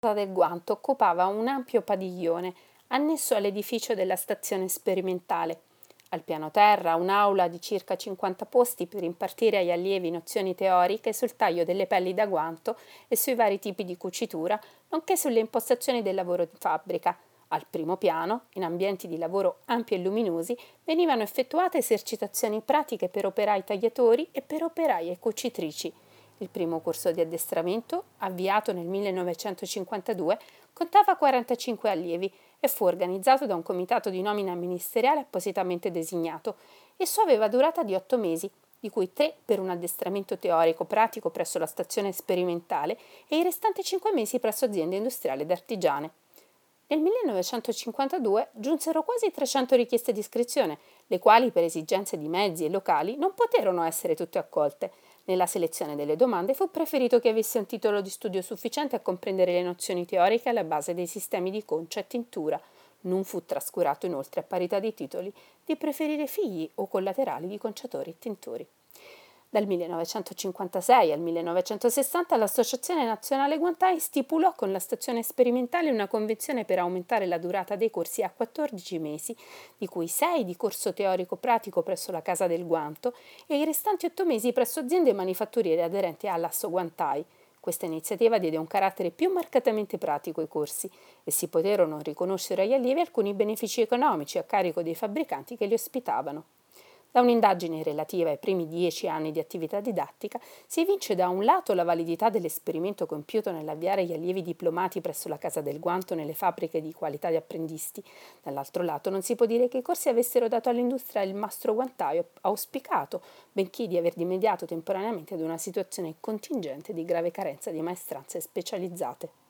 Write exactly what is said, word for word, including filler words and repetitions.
Casa del Guanto occupava un ampio padiglione annesso all'edificio della stazione sperimentale. Al piano terra un'aula di circa cinquanta posti per impartire agli allievi nozioni teoriche sul taglio delle pelli da guanto e sui vari tipi di cucitura, nonché sulle impostazioni del lavoro in fabbrica. Al primo piano, in ambienti di lavoro ampi e luminosi, venivano effettuate esercitazioni pratiche per operai tagliatori e per operaie cucitrici. Il primo corso di addestramento, avviato nel millenovecentocinquantadue, contava quarantacinque allievi e fu organizzato da un comitato di nomina ministeriale appositamente designato. Esso aveva durata di otto mesi, di cui tre per un addestramento teorico-pratico presso la stazione sperimentale e i restanti cinque mesi presso aziende industriali ed artigiane. Nel millenovecentocinquantadue giunsero quasi trecento richieste di iscrizione, le quali per esigenze di mezzi e locali non poterono essere tutte accolte. Nella selezione delle domande fu preferito che avesse un titolo di studio sufficiente a comprendere le nozioni teoriche alla base dei sistemi di concia e tintura. Non fu trascurato inoltre, a parità di titoli, di preferire figli o collaterali di conciatori e tintori. Dal millenovecentocinquantasei al millenovecentosessanta l'Associazione Nazionale Guantai stipulò con la stazione sperimentale una convenzione per aumentare la durata dei corsi a quattordici mesi, di cui sei di corso teorico-pratico presso la Casa del Guanto e i restanti otto mesi presso aziende manifatturiere aderenti all'Asso Guantai. Questa iniziativa diede un carattere più marcatamente pratico ai corsi e si poterono riconoscere agli allievi alcuni benefici economici a carico dei fabbricanti che li ospitavano. Da un'indagine relativa ai primi dieci anni di attività didattica si evince da un lato la validità dell'esperimento compiuto nell'avviare gli allievi diplomati presso la Casa del Guanto nelle fabbriche di qualità di apprendisti, dall'altro lato non si può dire che i corsi avessero dato all'industria il mastro guantaio auspicato, benché di aver rimediato temporaneamente ad una situazione contingente di grave carenza di maestranze specializzate.